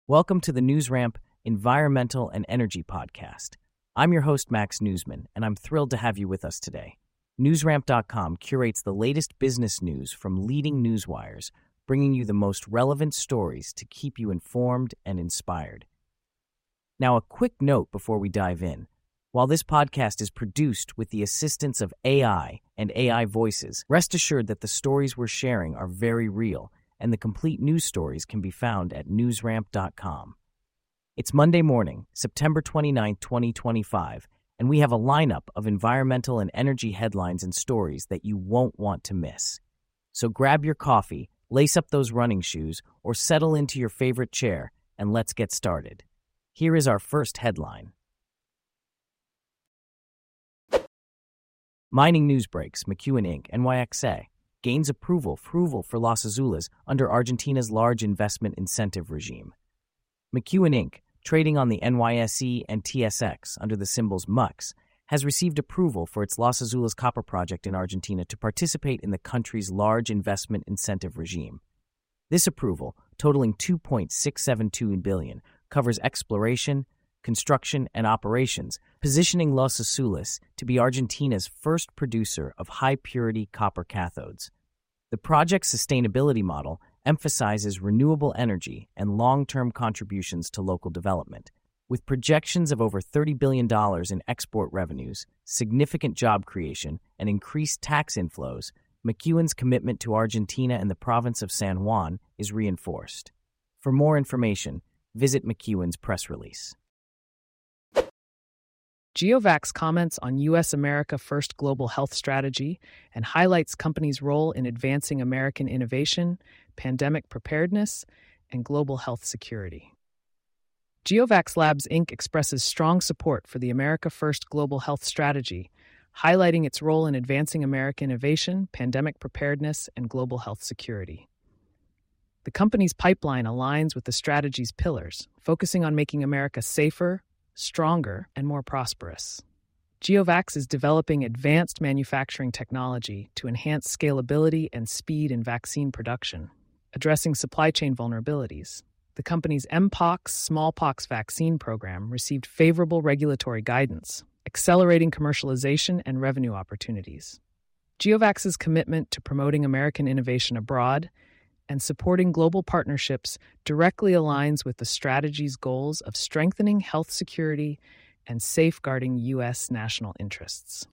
Welcome to the NewsRamp Environmental and Energy Podcast. I'm your host, Max Newsman, and I'm thrilled to have you with us today. NewsRamp.com curates the latest business news from leading newswires, bringing you the most relevant stories to keep you informed and inspired. Now, a quick note before we dive in. While this podcast is produced with the assistance of AI and AI voices, rest assured that the stories we're sharing are very real, and the complete news stories can be found at newsramp.com. It's Monday morning, September 29, 2025, and we have a lineup of environmental and energy headlines and stories that you won't want to miss. So grab your coffee, lace up those running shoes, or settle into your favorite chair, and let's get started. Here is our first headline. Mining news breaks, McEwen Inc., NYXA, gains approval for Los Azules under Argentina's large investment incentive regime. McEwen Inc., trading on the NYSE and TSX under the symbols MUX, has received approval for its Los Azules copper project in Argentina to participate in the country's large investment incentive regime. This approval, totaling $2.672 billion, covers exploration, construction, and operations, positioning Los Azules to be Argentina's first producer of high-purity copper cathodes. The project's sustainability model emphasizes renewable energy and long-term contributions to local development. With projections of over $30 billion in export revenues, significant job creation, and increased tax inflows, McEwen's commitment to Argentina and the province of San Juan is reinforced. For more information, visit McEwen's press release. GeoVax comments on U.S. America First Global Health Strategy and highlights company's role in advancing American innovation, pandemic preparedness, and global health security. GeoVax Labs, Inc. expresses strong support for the America First Global Health Strategy, highlighting its role in advancing American innovation, pandemic preparedness, and global health security. The company's pipeline aligns with the strategy's pillars, focusing on making America safer, stronger, and more prosperous. GeoVax is developing advanced manufacturing technology to enhance scalability and speed in vaccine production, addressing supply chain vulnerabilities. The company's Mpox smallpox vaccine program received favorable regulatory guidance, accelerating commercialization and revenue opportunities. GeoVax's commitment to promoting American innovation abroad and supporting global partnerships directly aligns with the strategy's goals of strengthening health security and safeguarding U.S. national interests.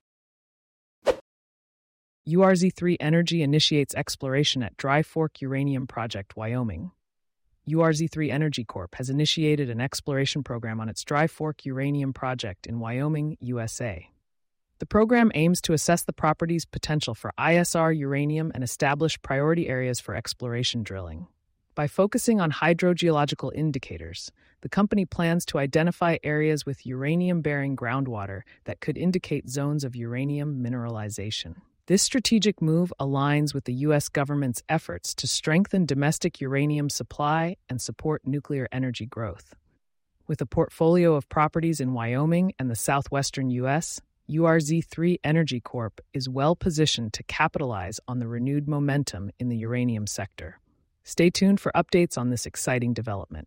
URZ3 Energy initiates exploration at Dry Fork Uranium Project, Wyoming. URZ3 Energy Corp. has initiated an exploration program on its Dry Fork Uranium Project in Wyoming, USA. The program aims to assess the property's potential for ISR uranium and establish priority areas for exploration drilling. By focusing on hydrogeological indicators, the company plans to identify areas with uranium-bearing groundwater that could indicate zones of uranium mineralization. This strategic move aligns with the U.S. government's efforts to strengthen domestic uranium supply and support nuclear energy growth. With a portfolio of properties in Wyoming and the southwestern U.S., URZ3 Energy Corp. is well positioned to capitalize on the renewed momentum in the uranium sector. Stay tuned for updates on this exciting development.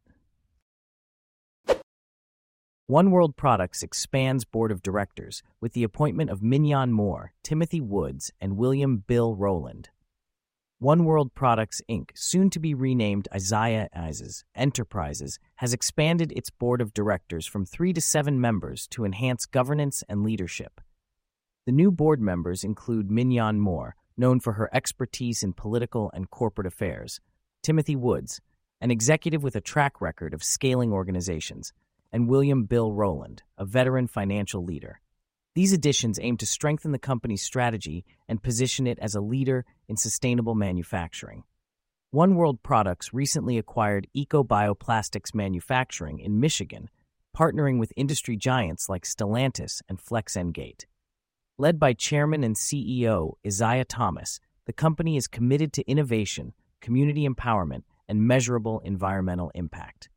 One World Products expands board of directors with the appointment of Mignon Moore, Timothy Woods, and William Bill Rowland. One World Products, Inc., soon to be renamed Isaiah Enterprises, has expanded its board of directors from 3 to 7 members to enhance governance and leadership. The new board members include Mignon Moore, known for her expertise in political and corporate affairs, Timothy Woods, an executive with a track record of scaling organizations, and William Bill Rowland, a veteran financial leader. These additions aim to strengthen the company's strategy and position it as a leader in sustainable manufacturing. One World Products recently acquired Eco-Bioplastics Manufacturing in Michigan, partnering with industry giants like Stellantis and FlexEngate. Led by Chairman and CEO Isaiah Thomas, the company is committed to innovation, community empowerment, and measurable environmental impact.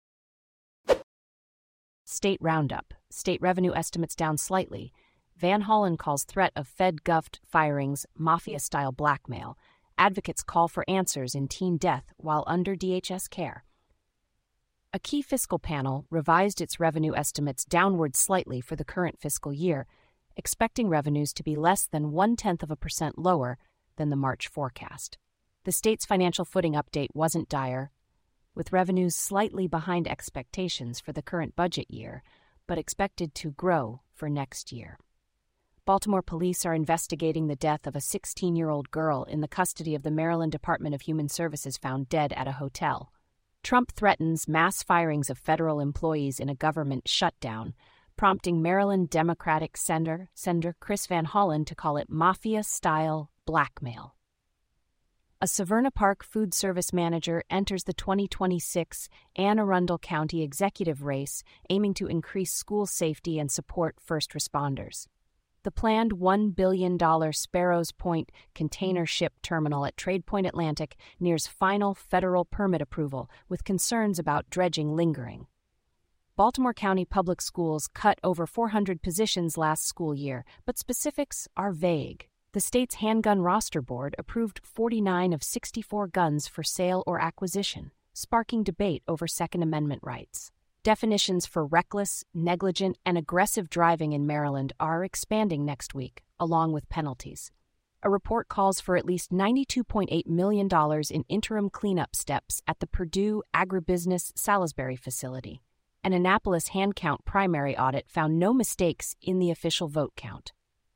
State Roundup. State revenue estimates down slightly. Van Hollen calls threat of Fed-Guft firings mafia-style blackmail. Advocates call for answers in teen death while under DHS care. A key fiscal panel revised its revenue estimates downward slightly for the current fiscal year, expecting revenues to be less than 0.1% lower than the March forecast. The state's financial footing update wasn't dire, with revenues slightly behind expectations for the current budget year, but expected to grow for next year. Baltimore police are investigating the death of a 16-year-old girl in the custody of the Maryland Department of Human Services found dead at a hotel. Trump threatens mass firings of federal employees in a government shutdown, prompting Maryland Democratic Senator Chris Van Hollen to call it mafia-style blackmail. A Severna Park food service manager enters the 2026 Anne Arundel County executive race, aiming to increase school safety and support first responders. The planned $1 billion Sparrows Point container ship terminal at Trade Point Atlantic nears final federal permit approval, with concerns about dredging lingering. Baltimore County Public Schools cut over 400 positions last school year, but specifics are vague. The state's handgun roster board approved 49 of 64 guns for sale or acquisition, sparking debate over Second Amendment rights. Definitions for reckless, negligent, and aggressive driving in Maryland are expanding next week, along with penalties. A report calls for at least $92.8 million in interim cleanup steps at the Purdue Agribusiness Salisbury facility. An Annapolis hand count primary audit found no mistakes in the official vote count.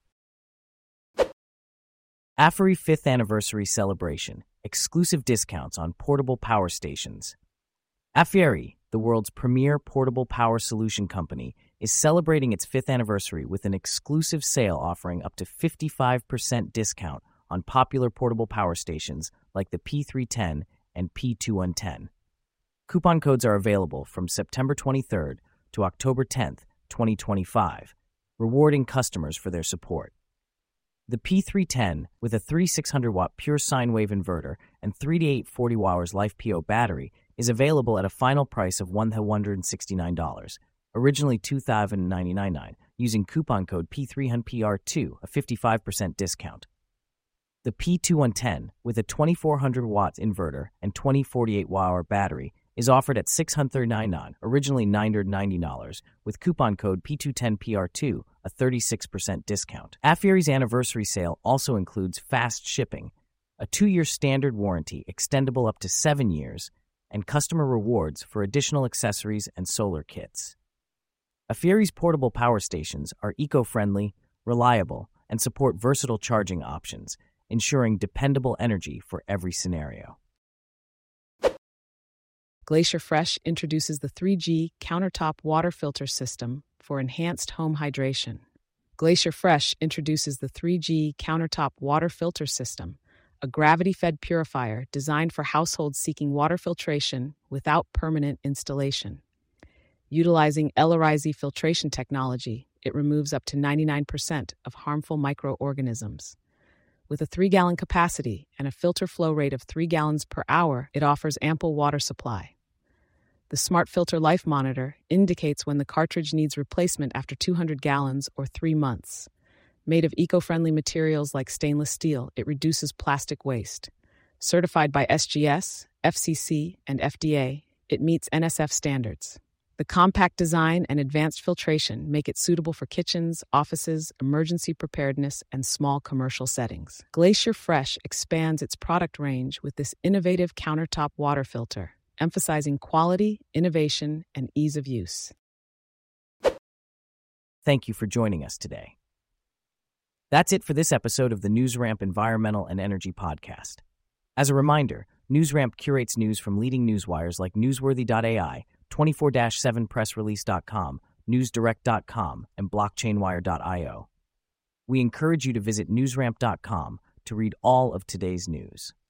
AFERI 5th Anniversary Celebration. Exclusive discounts on portable power stations. AFERI, the world's premier portable power solution company, is celebrating its 5th anniversary with an exclusive sale offering up to 55% discount on popular portable power stations like the P310 and P2110. Coupon codes are available from September 23rd to October 10th, 2025, rewarding customers for their support. The P310, with a 3600-watt pure sine wave inverter and 3 to 8 40-hour life PO battery, is available at a final price of $169, originally $2,099, using coupon code P300PR2, a 55% discount. The P2110, with a 2400-watt inverter and 2048-hour battery, is offered at $639, originally $990, with coupon code P210PR2, a 36% discount. AFERI's anniversary sale also includes fast shipping, a 2-year standard warranty extendable up to 7 years, and customer rewards for additional accessories and solar kits. AFERI's portable power stations are eco-friendly, reliable, and support versatile charging options, ensuring dependable energy for every scenario. Glacier Fresh introduces the 3G countertop water filter system for enhanced home hydration. Glacier Fresh introduces the 3G countertop water filter system, a gravity-fed purifier designed for households seeking water filtration without permanent installation. Utilizing L-Arize filtration technology, it removes up to 99% of harmful microorganisms. With a 3-gallon capacity and a filter flow rate of 3 gallons per hour, it offers ample water supply. The Smart Filter Life Monitor indicates when the cartridge needs replacement after 200 gallons or 3 months. Made of eco-friendly materials like stainless steel, it reduces plastic waste. Certified by SGS, FCC, and FDA, it meets NSF standards. The compact design and advanced filtration make it suitable for kitchens, offices, emergency preparedness, and small commercial settings. Glacier Fresh expands its product range with this innovative countertop water filter, emphasizing quality, innovation, and ease of use. Thank you for joining us today. That's it for this episode of the NewsRamp Environmental and Energy Podcast. As a reminder, NewsRamp curates news from leading newswires like Newsworthy.ai, 24/7pressrelease.com, newsdirect.com, and blockchainwire.io. We encourage you to visit newsramp.com to read all of today's news.